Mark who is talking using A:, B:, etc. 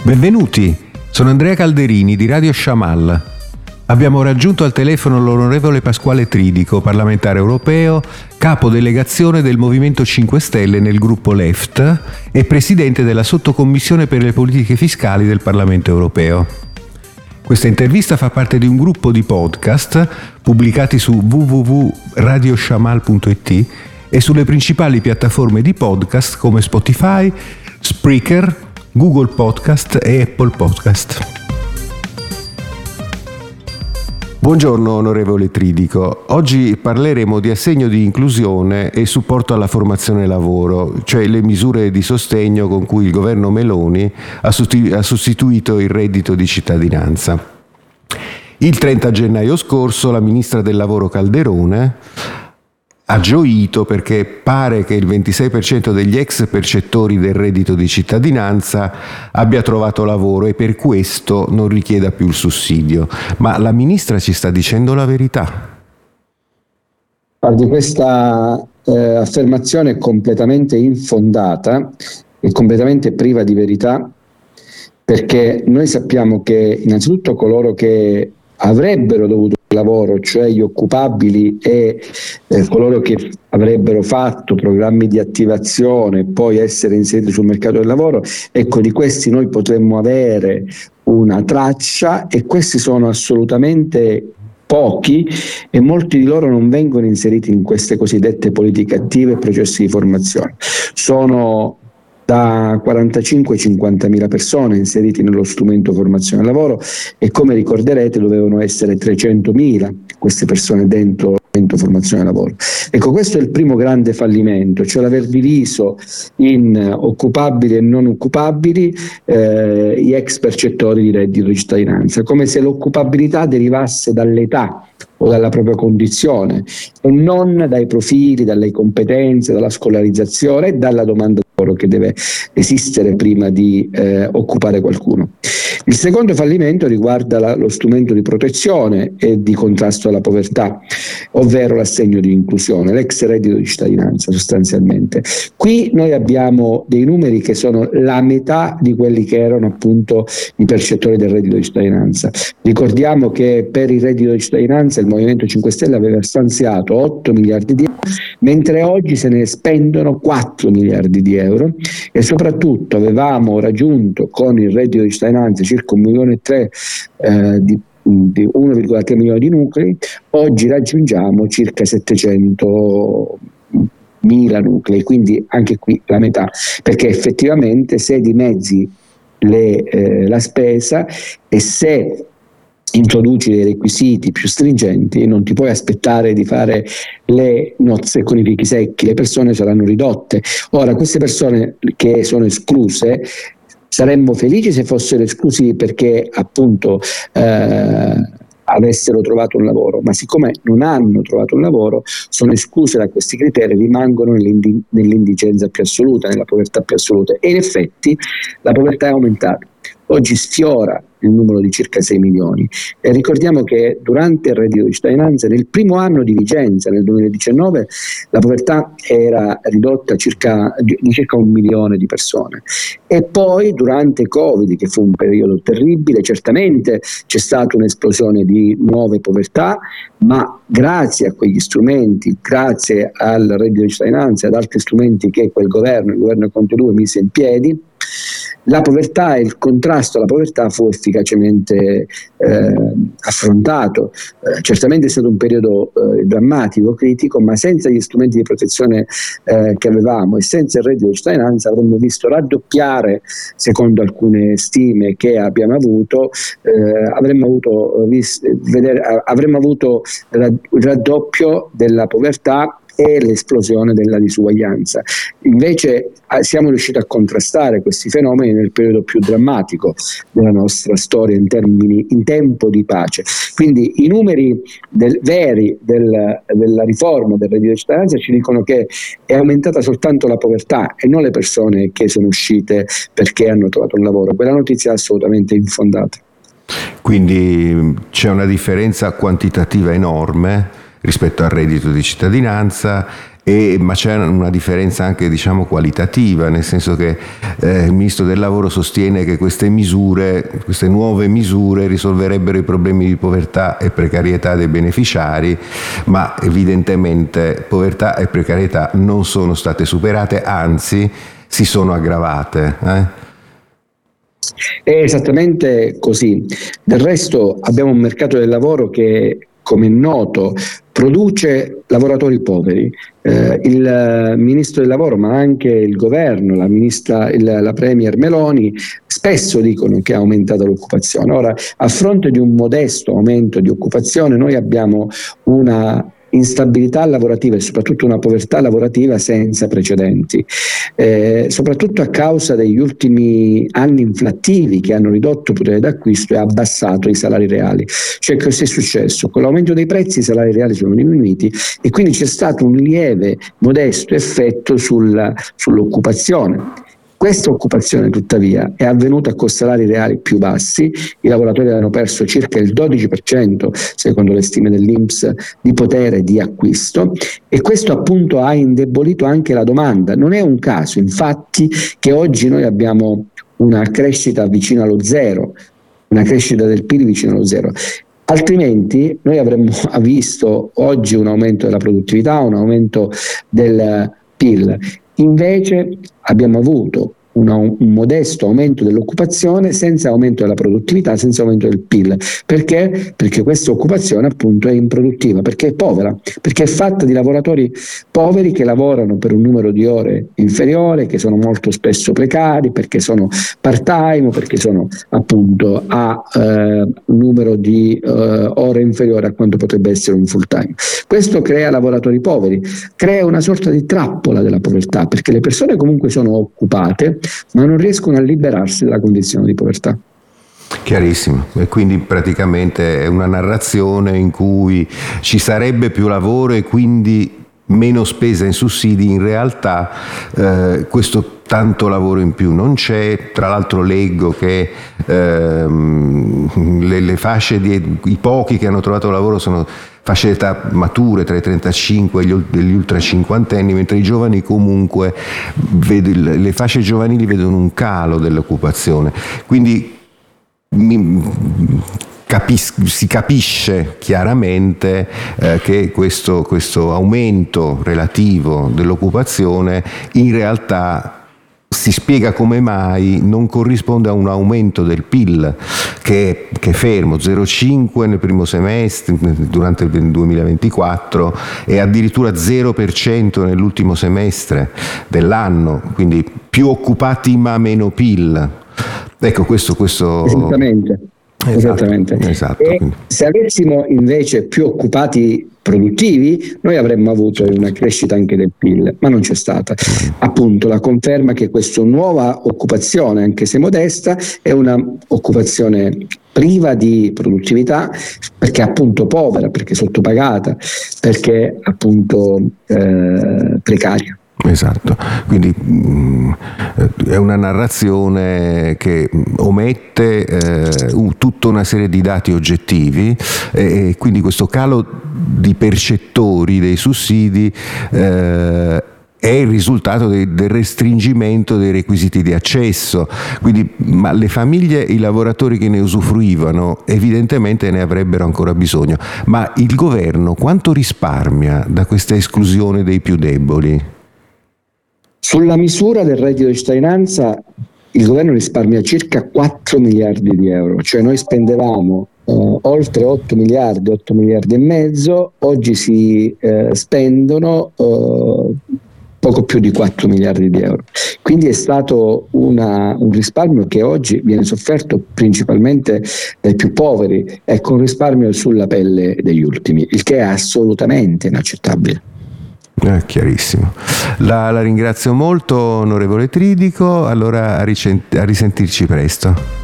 A: Benvenuti, sono Andrea Calderini di Radio Shamal. Abbiamo raggiunto al telefono l'onorevole Pasquale Tridico, parlamentare europeo, capo delegazione del Movimento 5 Stelle nel gruppo Left e presidente della sottocommissione per le politiche fiscali del Parlamento europeo. Questa intervista fa parte di un gruppo di podcast pubblicati su www.radioshamal.it e sulle principali piattaforme di podcast come Spotify, Spreaker, Google Podcast e Apple Podcast. Buongiorno onorevole Tridico, oggi parleremo di assegno di inclusione e supporto alla formazione e lavoro, cioè le misure di sostegno con cui il governo Meloni ha sostituito il reddito di cittadinanza. Il 30 gennaio scorso la ministra del lavoro Calderone ha gioito perché pare che il 26% degli ex percettori del reddito di cittadinanza abbia trovato lavoro e per questo non richieda più il sussidio. Ma la ministra ci sta dicendo la verità?
B: Guardi, questa affermazione è completamente infondata e completamente priva di verità, perché noi sappiamo che innanzitutto coloro che avrebbero dovuto lavoro, cioè gli occupabili e coloro che avrebbero fatto programmi di attivazione e poi essere inseriti sul mercato del lavoro, ecco, di questi noi potremmo avere una traccia, e questi sono assolutamente pochi e molti di loro non vengono inseriti in queste cosiddette politiche attive e processi di formazione. Sono da 45-50 mila persone inseriti nello strumento formazione lavoro e, come ricorderete, dovevano essere 300.000 queste persone dentro formazione lavoro. Ecco, questo è il primo grande fallimento, cioè l'aver diviso in occupabili e non occupabili gli ex percettori di reddito di cittadinanza, come se l'occupabilità derivasse dall'età o dalla propria condizione e non dai profili, dalle competenze, dalla scolarizzazione e dalla domanda di lavoro che deve esistere prima di occupare qualcuno. Il secondo fallimento riguarda lo strumento di protezione e di contrasto alla povertà, ovvero l'assegno di inclusione, l'ex reddito di cittadinanza sostanzialmente. Qui noi abbiamo dei numeri che sono la metà di quelli che erano appunto i percettori del reddito di cittadinanza. Ricordiamo che per il reddito di cittadinanza il Movimento 5 Stelle aveva stanziato 8 miliardi di euro, mentre oggi se ne spendono 4 miliardi di euro e soprattutto avevamo raggiunto con il reddito di cittadinanza circa 1,3 milioni di 1,3 milioni di nuclei, oggi raggiungiamo circa 700.000 nuclei, quindi anche qui la metà, perché effettivamente se dimezzi la spesa e se introduci dei requisiti più stringenti, non ti puoi aspettare di fare le nozze con i fichi secchi, le persone saranno ridotte. Ora, queste persone che sono escluse, saremmo felici se fossero esclusi perché appunto avessero trovato un lavoro, ma siccome non hanno trovato un lavoro, sono escluse da questi criteri, rimangono nell'indigenza più assoluta, nella povertà più assoluta, e in effetti la povertà è aumentata. Oggi sfiora il numero di circa 6 milioni e ricordiamo che durante il reddito di cittadinanza, nel primo anno di vigenza, nel 2019, la povertà era ridotta di circa 1 milione di persone, e poi durante Covid, che fu un periodo terribile, certamente c'è stata un'esplosione di nuove povertà, ma grazie a quegli strumenti, grazie al reddito di cittadinanza e ad altri strumenti che il governo Conte 2 mise in piedi, la povertà e il contrasto alla povertà fu efficacemente affrontato. Certamente è stato un periodo drammatico, critico, ma senza gli strumenti di protezione che avevamo e senza il reddito di cittadinanza avremmo visto raddoppiare, secondo alcune stime che abbiamo avuto, avremmo avuto il raddoppio della povertà e l'esplosione della disuguaglianza. Invece siamo riusciti a contrastare questi fenomeni nel periodo più drammatico della nostra storia in tempo di pace. Quindi i numeri veri della riforma del reddito di cittadinanza ci dicono che è aumentata soltanto la povertà e non le persone che sono uscite perché hanno trovato un lavoro. Quella notizia è assolutamente infondata.
A: Quindi c'è una differenza quantitativa enorme rispetto al reddito di cittadinanza, ma c'è una differenza anche, diciamo, qualitativa, nel senso che il Ministro del Lavoro sostiene che queste nuove misure risolverebbero i problemi di povertà e precarietà dei beneficiari, ma evidentemente povertà e precarietà non sono state superate, anzi si sono aggravate.
B: È esattamente così. Del resto abbiamo un mercato del lavoro che, come è noto, produce lavoratori poveri. Il Ministro del Lavoro, ma anche il Governo, la Premier Meloni, spesso dicono che è aumentata l'occupazione. Ora, a fronte di un modesto aumento di occupazione, noi abbiamo una instabilità lavorativa e soprattutto una povertà lavorativa senza precedenti, soprattutto a causa degli ultimi anni inflattivi che hanno ridotto il potere d'acquisto e abbassato i salari reali. Cioè, cosa è successo? Con l'aumento dei prezzi i salari reali sono diminuiti e quindi c'è stato un lieve, modesto effetto sull'occupazione. Questa occupazione, tuttavia, è avvenuta con salari reali più bassi, i lavoratori hanno perso circa il 12%, secondo le stime dell'INPS, di potere di acquisto, e questo appunto ha indebolito anche la domanda. Non è un caso, infatti, che oggi noi abbiamo una crescita vicino allo zero, una crescita del PIL vicino allo zero. Altrimenti noi avremmo visto oggi un aumento della produttività, un aumento del PIL. Invece abbiamo avuto un modesto aumento dell'occupazione senza aumento della produttività, senza aumento del PIL. Perché? Perché questa occupazione appunto è improduttiva, perché è povera, perché è fatta di lavoratori poveri che lavorano per un numero di ore inferiore, che sono molto spesso precari, perché sono part-time, perché sono appunto a un numero di ore inferiore a quanto potrebbe essere un full-time. Questo crea lavoratori poveri, crea una sorta di trappola della povertà, perché le persone comunque sono occupate, ma non riescono a liberarsi dalla condizione di povertà.
A: Chiarissimo, e quindi praticamente è una narrazione in cui ci sarebbe più lavoro e quindi meno spesa in sussidi. In realtà questo tanto lavoro in più non c'è. Tra l'altro leggo che le fasce i pochi che hanno trovato lavoro sono fasce d'età mature, tra i 35 e gli ultra cinquantenni, mentre i giovani comunque, le fasce giovanili vedono un calo dell'occupazione. Quindi si capisce chiaramente che questo aumento relativo dell'occupazione in realtà si spiega come mai non corrisponde a un aumento del PIL che è fermo, 0,5 nel primo semestre durante il 2024 e addirittura 0% nell'ultimo semestre dell'anno, quindi più occupati ma meno PIL. Ecco, questo
B: Esattamente.
A: Esatto.
B: E se avessimo invece più occupati produttivi, noi avremmo avuto una crescita anche del PIL, ma non c'è stata. Appunto, la conferma che questa nuova occupazione, anche se modesta, è una occupazione priva di produttività, perché appunto povera, perché sottopagata, perché appunto precaria.
A: Esatto, quindi è una narrazione che omette tutta una serie di dati oggettivi e quindi questo calo di percettori dei sussidi è il risultato del restringimento dei requisiti di accesso. Quindi, ma le famiglie, i lavoratori che ne usufruivano evidentemente ne avrebbero ancora bisogno. Ma il governo quanto risparmia da questa esclusione dei più deboli?
B: Sulla misura del reddito di cittadinanza il governo risparmia circa 4 miliardi di euro, cioè noi spendevamo oltre 8 miliardi e mezzo, oggi si spendono poco più di 4 miliardi di euro. Quindi è stato un risparmio che oggi viene sofferto principalmente dai più poveri, ecco, un risparmio sulla pelle degli ultimi, il che è assolutamente inaccettabile.
A: Chiarissimo. La ringrazio molto, onorevole Tridico, allora a risentirci presto.